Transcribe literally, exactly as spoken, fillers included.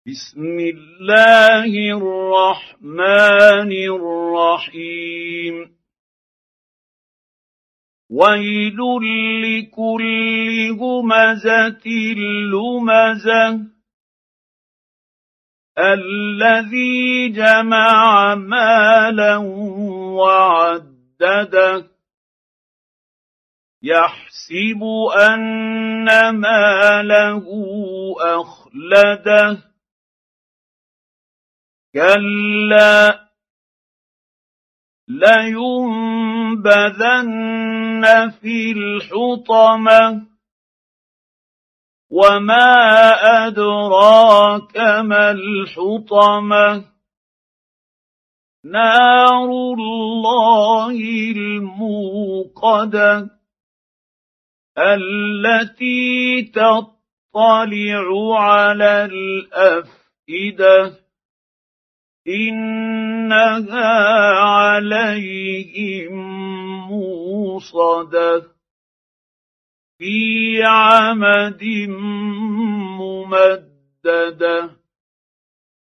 بسم الله الرحمن الرحيم ويل لكل همزة لمزة الذي جمع مالا وعدده يحسب أن ماله أخلده كلا لينبذن في الحطمة وما أدراك ما الحطمة نار الله الموقدة التي تطلع على الأفئدة إنها عليهم موصدة في عمد ممددة.